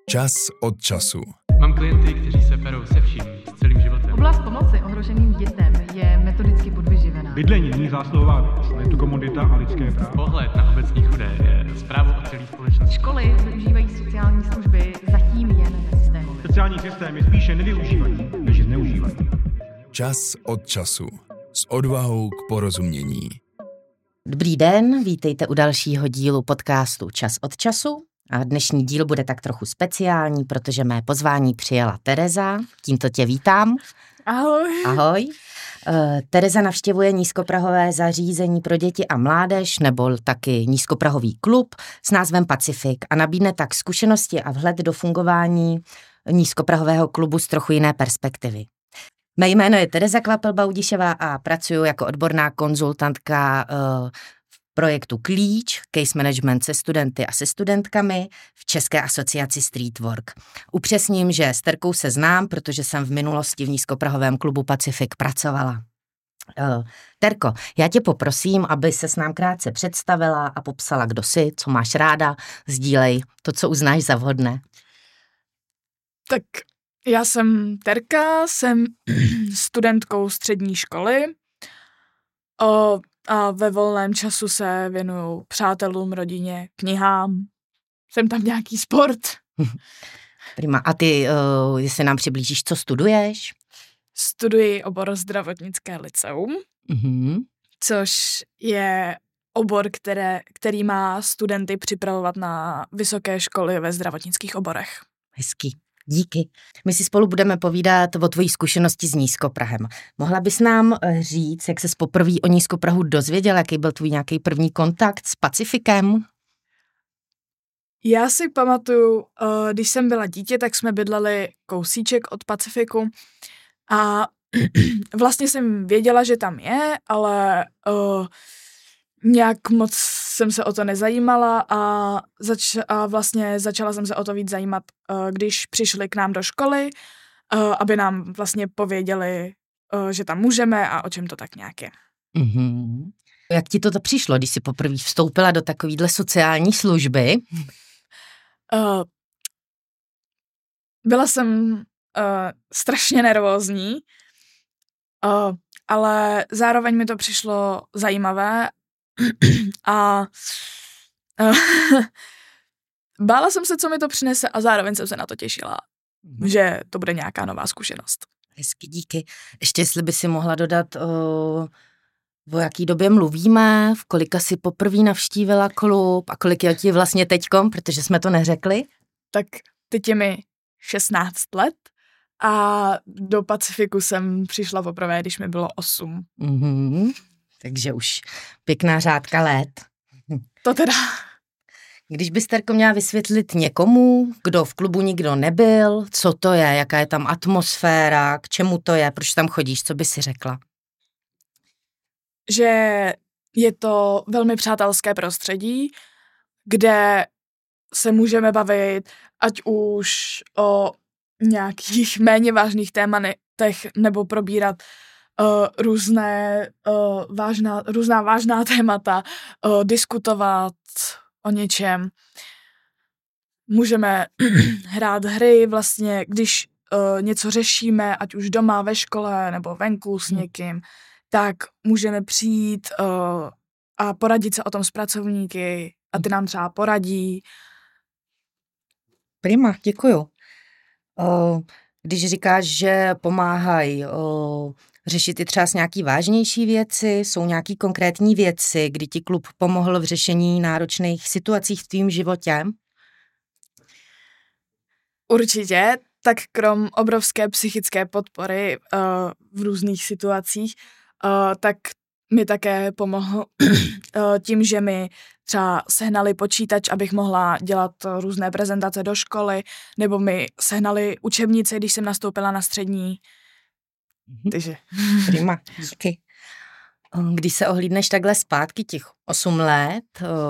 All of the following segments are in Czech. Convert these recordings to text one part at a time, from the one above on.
Čas od času. Mám klienty, kteří se perou se vším, s celým životem. Oblast pomoci ohroženým dětem je metodicky podvyživená. Bydlení není zásluhová věc, je to komodita a lidské právo. Pohled na obecní chudé je zprávou o celé společnosti. Školy využívají sociální služby zatím jen nesystémově. Sociální systém je spíše nevyužívaný, než zneužívaný. Čas od času. S odvahou k porozumění. Dobrý den, vítejte u dalšího dílu podcastu Čas od času. A dnešní díl bude tak trochu speciální, protože mé pozvání přijala Tereza. Tímto tě vítám. Ahoj. Ahoj. Tereza navštěvuje nízkoprahové zařízení pro děti a mládež, nebo taky nízkoprahový klub s názvem Pacifik a nabídne tak zkušenosti a vhled do fungování nízkoprahového klubu z trochu jiné perspektivy. Mé jméno je Tereza Kvapel-Baudišová a pracuji jako odborná konzultantka v projektu Klíč, case management se studenty a se studentkami v České asociaci Streetwork. Upřesním, že s Terkou se znám, protože jsem v minulosti v nízkoprahovém klubu Pacifik pracovala. Terko, já tě poprosím, aby se s nám krátce představila a popsala, kdo jsi, co máš ráda, sdílej to, co uznáš za vhodné. Tak já jsem Terka, jsem studentkou střední školy a ve volném času se věnuju přátelům, rodině, knihám. Jsem tam nějaký sport. Prima. A ty, jestli nám přiblížíš, co studuješ? Studuji obor zdravotnické lyceum, což je obor, který má studenty připravovat na vysoké školy ve zdravotnických oborech. Hezky. Díky. My si spolu budeme povídat o tvojí zkušenosti s Nízkoprahem. Mohla bys nám říct, jak ses poprvé o Nízkoprahu dozvěděl, jaký byl tvůj nějaký první kontakt s Pacifikem? Já si pamatuju, když jsem byla dítě, tak jsme bydleli kousíček od Pacifiku a vlastně jsem věděla, že tam je, ale nějak moc jsem se o to nezajímala a vlastně začala jsem se o to víc zajímat, když přišli k nám do školy, aby nám vlastně pověděli, že tam můžeme a o čem to tak nějak je. Mm-hmm. Jak ti to přišlo, když jsi poprvé vstoupila do takovýhle sociální služby? Byla jsem strašně nervózní, ale zároveň mi to přišlo zajímavé a bála jsem se, co mi to přinese a zároveň jsem se na to těšila, že to bude nějaká nová zkušenost. Hezky, díky. Ještě jestli by si mohla dodat, o jaký době mluvíme, v kolika si poprvé navštívila klub a kolik je ti vlastně teďkom, protože jsme to neřekli? Tak teď je mi 16 let a do Pacifiku jsem přišla poprvé, když mi bylo 8. Mm-hmm. Takže už pěkná řádka let. To teda. Když bys, Terko, měla vysvětlit někomu, kdo v klubu nikdo nebyl, co to je, jaká je tam atmosféra, k čemu to je, proč tam chodíš, co by si řekla? Že je to velmi přátelské prostředí, kde se můžeme bavit, ať už o nějakých méně vážných tématech, nebo probírat různá vážná témata, diskutovat o něčem. Můžeme hrát hry vlastně, když něco řešíme, ať už doma, ve škole nebo venku s někým, tak můžeme přijít a poradit se o tom s pracovníky a ty nám třeba poradí. Prima, děkuju. Když říkáš, že pomáhají řešit i třeba nějaký vážnější věci, jsou nějaký konkrétní věci, kdy ti klub pomohl v řešení náročných situací v tvým životě? Určitě, tak krom obrovské psychické podpory v různých situacích, tak mi také pomohl tím, že mi třeba sehnali počítač, abych mohla dělat různé prezentace do školy, nebo mi sehnali učebnice, když jsem nastoupila na střední. Takže. Prima, díky. Když se ohlídneš takhle zpátky těch 8 let,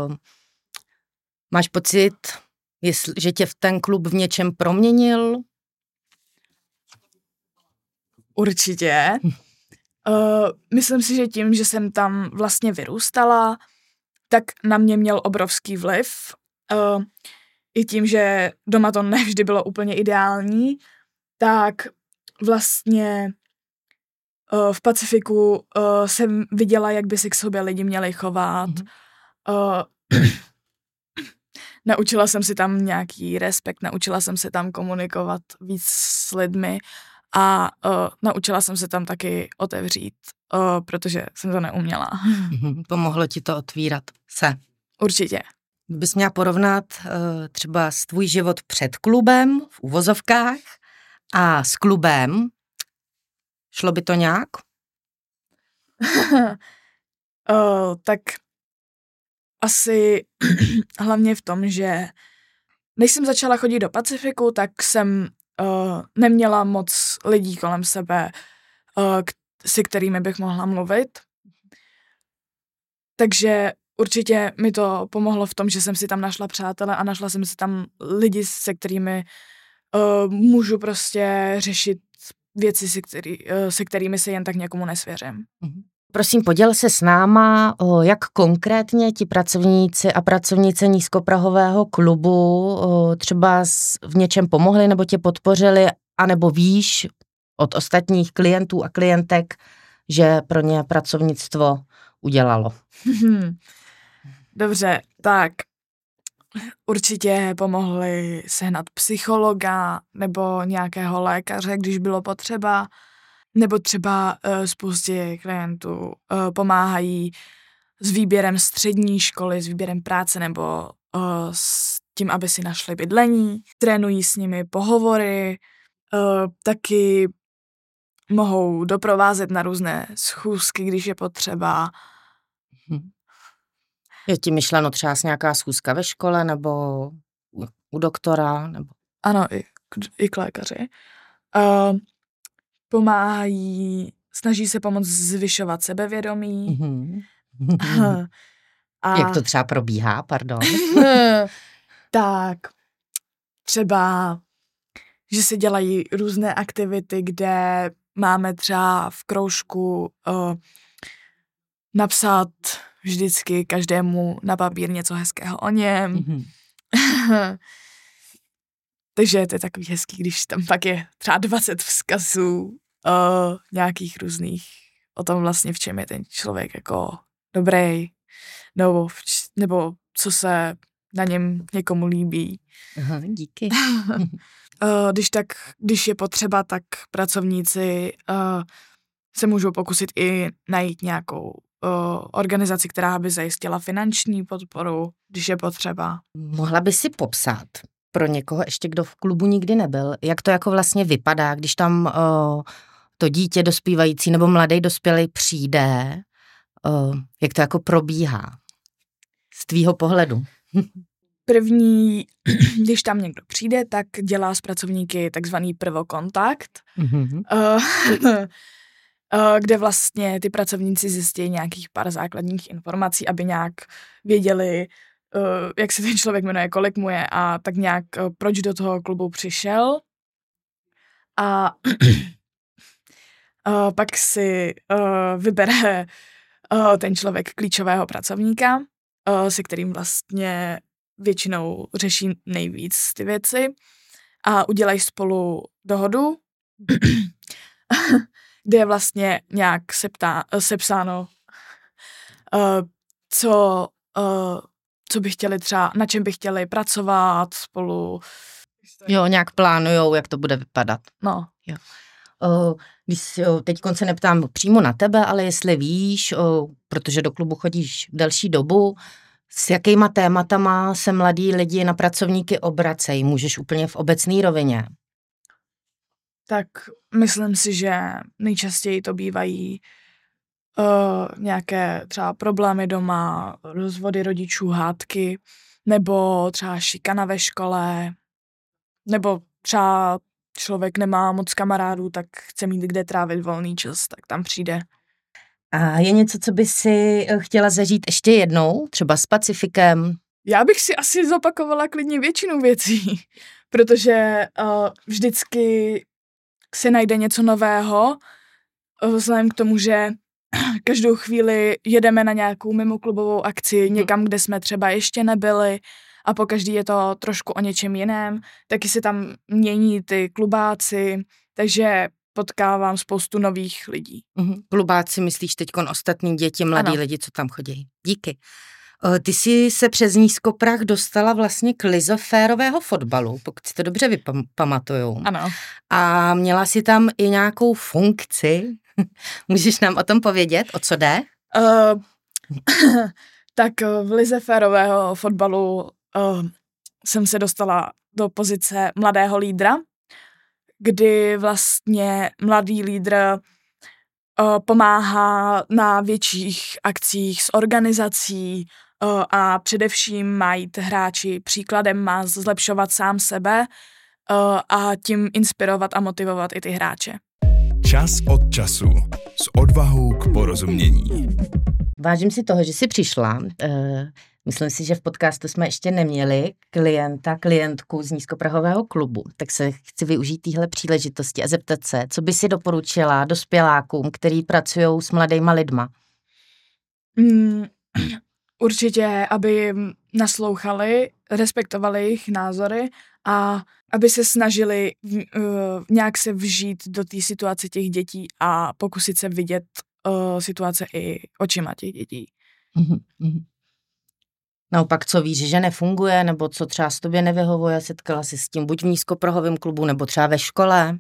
máš pocit, že tě ten klub v něčem proměnil? Určitě. Myslím si, že tím, že jsem tam vlastně vyrůstala, tak na mě měl obrovský vliv. i tím, že doma to nevždy bylo úplně ideální, tak vlastně v Pacifiku jsem viděla, jak by si k sobě lidi měli chovat. Naučila jsem si tam nějaký respekt, naučila jsem se tam komunikovat víc s lidmi a naučila jsem se tam taky otevřít, protože jsem to neuměla. Pomohlo ti to otvírat se? Určitě. Kdybys měla porovnat třeba tvůj život před klubem, v uvozovkách, a s klubem, šlo by to nějak? Tak asi hlavně v tom, že než jsem začala chodit do Pacifiku, tak jsem neměla moc lidí kolem sebe, se kterými bych mohla mluvit. Takže určitě mi to pomohlo v tom, že jsem si tam našla přátele a našla jsem si tam lidi, se kterými můžu prostě řešit věci, se kterými se jen tak někomu nesvěřím. Prosím, poděl se s náma, jak konkrétně ti pracovníci a pracovnice nízkoprahového klubu třeba v něčem pomohli nebo tě podpořili, anebo víš od ostatních klientů a klientek, že pro ně pracovnictvo udělalo. Dobře, tak určitě pomohli sehnat psychologa nebo nějakého lékaře, když bylo potřeba, nebo třeba spoustě klientů pomáhají s výběrem střední školy, s výběrem práce nebo s tím, aby si našli bydlení. Trénují s nimi pohovory, taky mohou doprovázet na různé schůzky, když je potřeba. Je ti myšleno třeba nějaká schůzka ve škole nebo u doktora? Nebo... Ano, i k lékaři. Pomáhají, snaží se pomoct zvyšovat sebevědomí. A... Jak to třeba probíhá, pardon? Tak, třeba, že se dělají různé aktivity, kde máme třeba v kroužku napsat vždycky každému na papír něco hezkého o něm. Takže to je takový hezký, když tam pak je třeba 20 vzkazů nějakých různých o tom vlastně, v čem je ten člověk jako dobrý, nebo co se na něm někomu líbí. Aha, díky. Když je potřeba, tak pracovníci se můžou pokusit i najít nějakou organizaci, která by zajistila finanční podporu, když je potřeba. Mohla by si popsat pro někoho, ještě kdo v klubu nikdy nebyl, jak to jako vlastně vypadá, když tam to dítě dospívající nebo mladý dospělý přijde, jak to jako probíhá z tvýho pohledu? První, když tam někdo přijde, tak dělá s pracovníky takzvaný prvokontakt, kde vlastně ty pracovníci zjistí nějakých pár základních informací, aby nějak věděli, jak se ten člověk jmenuje, kolik mu je a tak nějak proč do toho klubu přišel. A pak si vybere ten člověk klíčového pracovníka, se kterým vlastně většinou řeší nejvíc ty věci a udělají spolu dohodu, kde je vlastně nějak sepsáno, co by chtěli třeba, na čem by chtěli pracovat spolu. Jo, nějak plánujou, jak to bude vypadat. No. Jo. Teď se neptám přímo na tebe, ale jestli víš, protože do klubu chodíš delší dobu, s jakýma tématama se mladí lidi na pracovníky obracejí? Můžeš úplně v obecné rovině? Tak myslím si, že nejčastěji to bývají nějaké třeba problémy doma, rozvody rodičů, hádky, nebo třeba šikana ve škole, nebo třeba člověk nemá moc kamarádů, tak chce mít kde trávit volný čas, tak tam přijde. A je něco, co by si chtěla zažít ještě jednou, třeba s Pacifikem? Já bych si asi zopakovala klidně většinu věcí, protože vždycky se najde něco nového, vzhledem k tomu, že každou chvíli jedeme na nějakou mimoklubovou akci někam, kde jsme třeba ještě nebyli a pokaždý je to trošku o něčem jiném, taky se tam mění ty klubáci, takže potkávám spoustu nových lidí. Klubáci myslíš teďkon ostatní děti, mladí lidi, co tam chodí. Díky. Ty jsi se přes Nízkoprah dostala vlastně k lize férového fotbalu, pokud si to dobře pamatuju. Ano. A měla jsi tam i nějakou funkci. Můžeš nám o tom povědět, o co jde? Tak v lize férového fotbalu jsem se dostala do pozice mladého lídra, kdy vlastně mladý lídr pomáhá na větších akcích s organizací a především má jít hráči příkladem, má zlepšovat sám sebe a tím inspirovat a motivovat i ty hráče. Čas od času. S odvahou k porozumění. Vážím si toho, že jsi přišla. Myslím si, že v podcastu jsme ještě neměli klientku z Nízkoprahového klubu, tak se chci využít téhle příležitosti a zeptat se, co by si doporučila dospělákům, který pracují s mladýma lidma? Určitě, aby naslouchali, respektovali jejich názory a aby se snažili nějak se vžít do té situace těch dětí a pokusit se vidět situace i očima těch dětí. Naopak, co víš, že nefunguje, nebo co třeba s tobě nevyhovuje, setkala jsi s tím buď v Nízkoprahovém klubu, nebo třeba ve škole?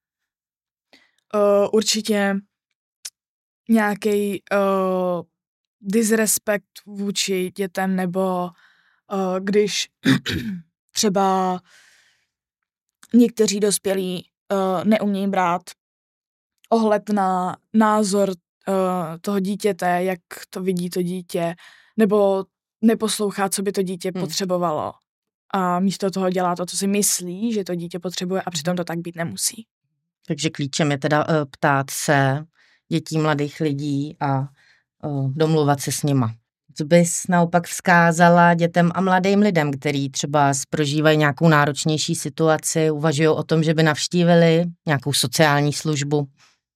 Určitě nějaký disrespekt vůči dětem, nebo když třeba někteří dospělí neumějí brát ohled na názor toho dítěte, jak to vidí to dítě, nebo neposlouchá, co by to dítě potřebovalo. A místo toho dělá to, co si myslí, že to dítě potřebuje a přitom to tak být nemusí. Takže klíčem je teda ptát se dětí, mladých lidí a domluvat se s nima. Co bys naopak vzkázala dětem a mladým lidem, který třeba prožívají nějakou náročnější situaci, uvažují o tom, že by navštívili nějakou sociální službu?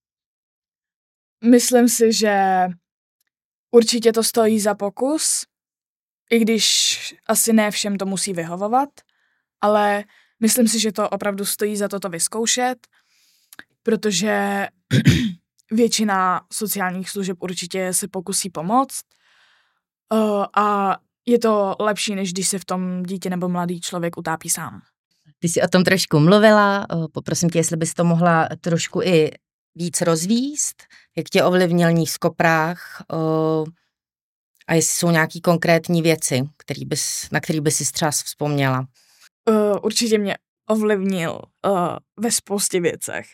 Myslím si, že určitě to stojí za pokus, i když asi ne všem to musí vyhovovat, ale myslím si, že to opravdu stojí za to vyzkoušet, protože většina sociálních služeb určitě se pokusí pomoct a je to lepší, než když se v tom dítě nebo mladý člověk utápí sám. Ty jsi o tom trošku mluvila, poprosím tě, jestli bys to mohla trošku i víc rozvíst, jak tě ovlivnil Nízkoprah a jestli jsou nějaký konkrétní věci, na který bys si třeba vzpomněla. Určitě mě ovlivnil ve spoustě věcech.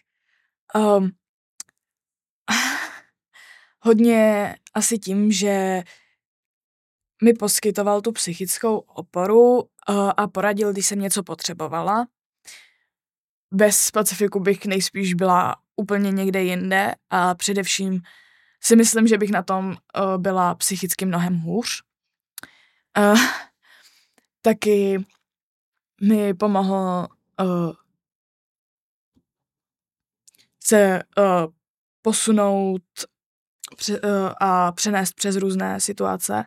Hodně asi tím, že mi poskytoval tu psychickou oporu a poradil, když jsem něco potřebovala. Bez Pacifiku bych nejspíš byla úplně někde jinde a především si myslím, že bych na tom byla psychicky mnohem hůř. Taky mi pomohlo se posunout a přenést přes různé situace.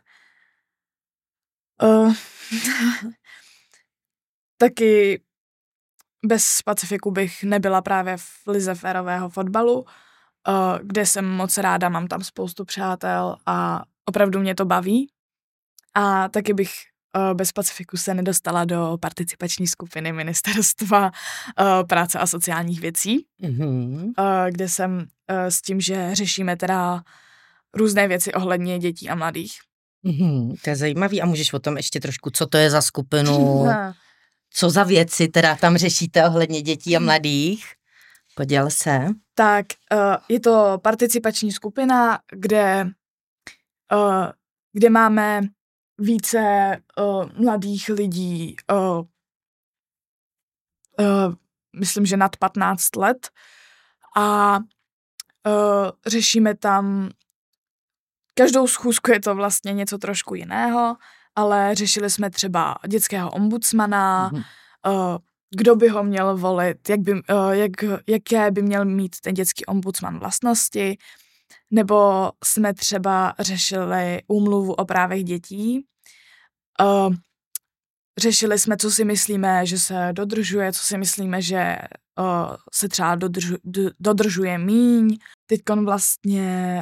Taky bez Pacifiku bych nebyla právě v lize férového fotbalu, kde jsem moc ráda, mám tam spoustu přátel a opravdu mě to baví. A taky bych bez Pacifiku se nedostala do participační skupiny Ministerstva práce a sociálních věcí, kde jsem s tím, že řešíme teda různé věci ohledně dětí a mladých. To je zajímavý a můžeš o tom ještě trošku, co to je za skupinu, co za věci teda tam řešíte ohledně dětí a mladých? Poděl se. Tak je to participační skupina, kde máme více mladých lidí, myslím, že nad 15 let a řešíme tam, každou schůzku je to vlastně něco trošku jiného, ale řešili jsme třeba dětského ombudsmana, kdo by ho měl volit, jaké by měl mít ten dětský ombudsman vlastnosti, nebo jsme třeba řešili úmluvu o právech dětí. řešili jsme, co si myslíme, že se dodržuje, co si myslíme, že se třeba dodržuje míň. Teďkon vlastně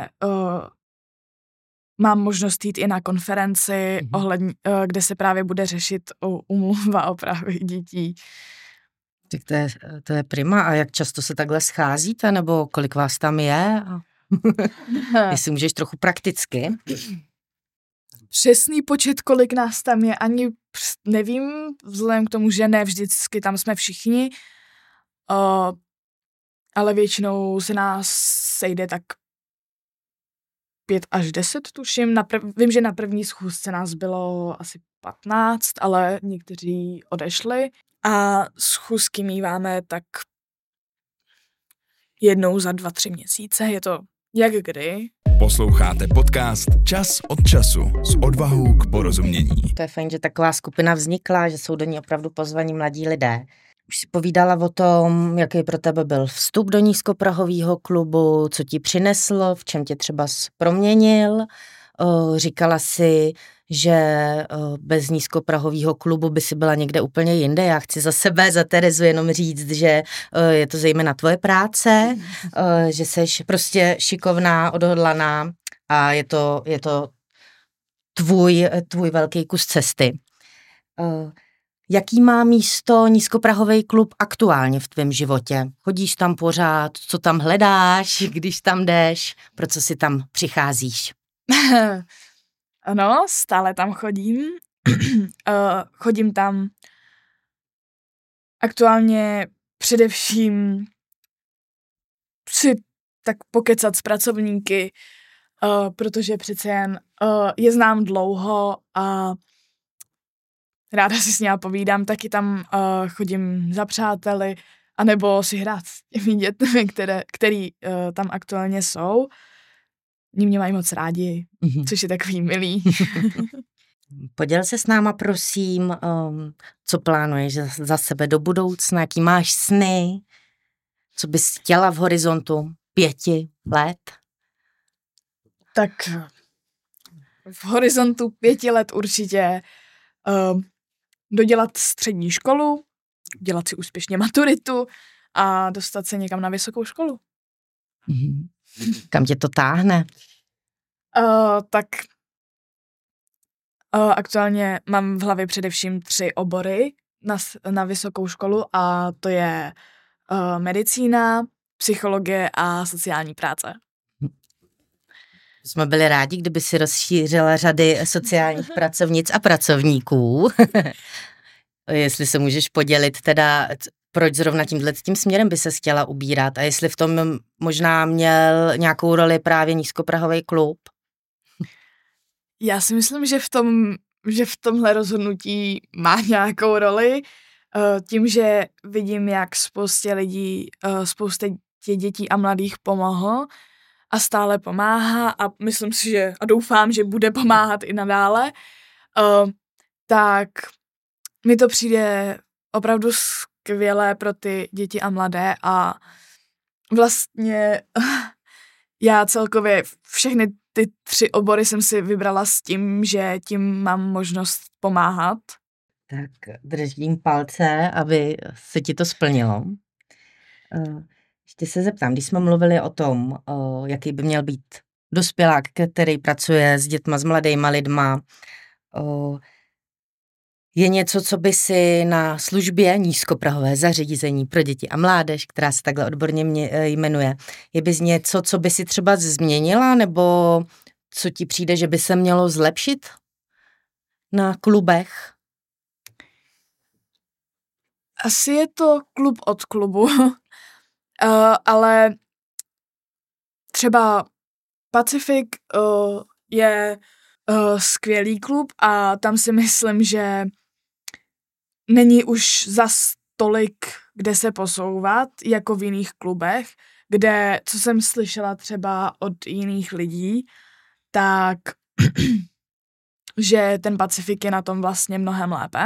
mám možnost jít i na konferenci, kde se právě bude řešit úmluva o právech dětí. Tak to je prima. A jak často se takhle scházíte, nebo kolik vás tam je? Jestli můžeš trochu prakticky. Přesný počet, kolik nás tam je, ani nevím, vzhledem k tomu, že ne vždycky tam jsme všichni, ale většinou se nás sejde tak 5 až 10, tuším. Vím, že na první schůzce nás bylo asi 15, ale někteří odešli. A schůzky míváme tak jednou za 2-3 měsíce. Je to jak kdy. Posloucháte podcast Čas od času s odvahou k porozumění. To je fajn, že taková skupina vznikla, že jsou do ní opravdu pozvaní mladí lidé. Už si povídala o tom, jaký pro tebe byl vstup do nízkoprahového klubu, co ti přineslo, v čem tě třeba proměnil. Říkala si, že bez nízkoprahového klubu by si byla někde úplně jinde. Já chci za sebe, za Terezu jenom říct, že je to zejména tvoje práce, že seš prostě šikovná, odhodlaná a je to tvůj velký kus cesty. Jaký má místo nízkoprahový klub aktuálně v tvém životě? Chodíš tam pořád? Co tam hledáš, když tam jdeš? Pro co si tam přicházíš? Ano, stále tam chodím. Chodím tam aktuálně především si tak pokecat s pracovníky, protože přece jen je znám dlouho a ráda si s ním povídám, taky tam chodím za přáteli, anebo si hrát s těmi dětmi, který tam aktuálně jsou. Oni mě mají moc rádi, což je takový milý. Poděl se s náma, prosím, co plánuješ za sebe do budoucna, jaký máš sny, co bys chtěla v horizontu 5 let? Tak v horizontu 5 let určitě dodělat střední školu, dělat si úspěšně maturitu a dostat se někam na vysokou školu. Kam tě to táhne? Tak aktuálně mám v hlavě především 3 obory na vysokou školu a to je medicína, psychologie a sociální práce. Jsme byli rádi, kdyby si rozšířila řady sociálních pracovnic a pracovníků. Jestli se můžeš podělit teda, proč zrovna tím směrem by se chtěla ubírat a jestli v tom možná měl nějakou roli právě nízkoprahový klub? Já si myslím, že v tomhle rozhodnutí má nějakou roli. Tím, že vidím, jak spoustě dětí a mladých pomohl a stále pomáhá a myslím si, a doufám, že bude pomáhat i nadále, tak mi to přijde opravdu skvělé pro ty děti a mladé a vlastně já celkově všechny ty 3 obory jsem si vybrala s tím, že tím mám možnost pomáhat. Tak držím palce, aby se ti to splnilo. Ještě se zeptám, když jsme mluvili o tom, jaký by měl být dospělák, který pracuje s dětma, s mladýma lidma, je něco, co by si na službě nízkoprahové zařízení pro děti a mládež, která se takhle odborně jmenuje, je bys něco, co by si třeba změnila, nebo co ti přijde, že by se mělo zlepšit na klubech? Asi je to klub od klubu, ale třeba Pacific je skvělý klub a tam si myslím, že není už zas tolik, kde se posouvat, jako v jiných klubech, kde, co jsem slyšela třeba od jiných lidí, tak že ten Pacifik je na tom vlastně mnohem lépe.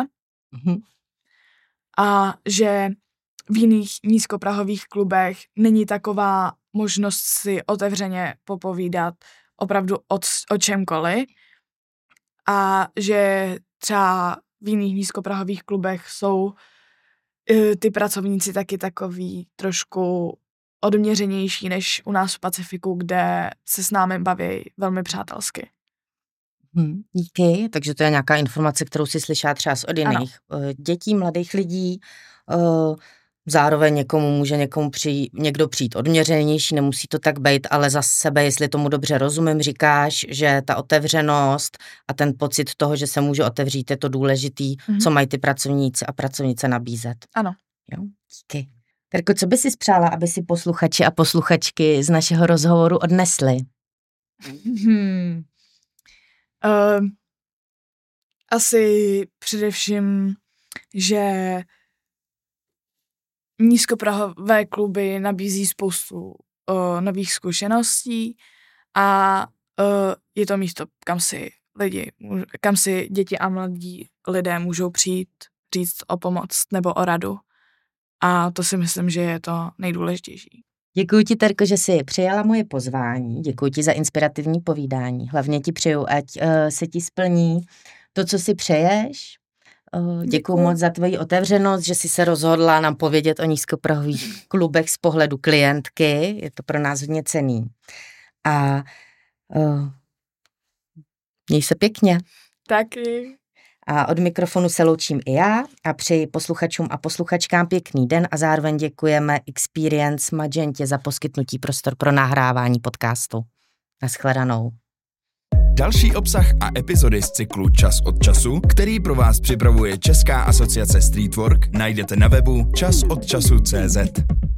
A že v jiných nízkoprahových klubech není taková možnost si otevřeně popovídat opravdu o čemkoliv. A že třeba v jiných nízkoprahových klubech jsou ty pracovníci taky takový trošku odměřenější než u nás v Pacifiku, kde se s námi baví velmi přátelsky. Díky, takže to je nějaká informace, kterou si slyšela třeba od jiných dětí, mladých lidí. Zároveň může někdo přijít odměřenější, nemusí to tak být, ale za sebe, jestli tomu dobře rozumím, říkáš, že ta otevřenost a ten pocit toho, že se může otevřít, je to důležitý, co mají ty pracovníci a pracovnice nabízet. Ano. Jo, díky. Terko, co by si spřála, aby si posluchači a posluchačky z našeho rozhovoru odnesli? Asi především, že nízkoprahové kluby nabízí spoustu nových zkušeností a je to místo, kam si děti a mladí lidé můžou přijít říct o pomoc nebo o radu. A to si myslím, že je to nejdůležitější. Děkuji ti, Terko, že jsi přijala moje pozvání. Děkuji ti za inspirativní povídání. Hlavně ti přeju, ať se ti splní to, co si přeješ. Děkuji moc za tvoji otevřenost, že jsi se rozhodla nám povědět o nízkoprahových klubech z pohledu klientky. Je to pro nás hodně cenný. A měj se pěkně. Taky. A od mikrofonu se loučím i já a přeji posluchačům a posluchačkám pěkný den a zároveň děkujeme Experience Magentě za poskytnutí prostor pro nahrávání podcastu. Naschledanou. Další obsah a epizody z cyklu Čas od času, který pro vás připravuje Česká asociace Streetwork, najdete na webu časodčasu.cz.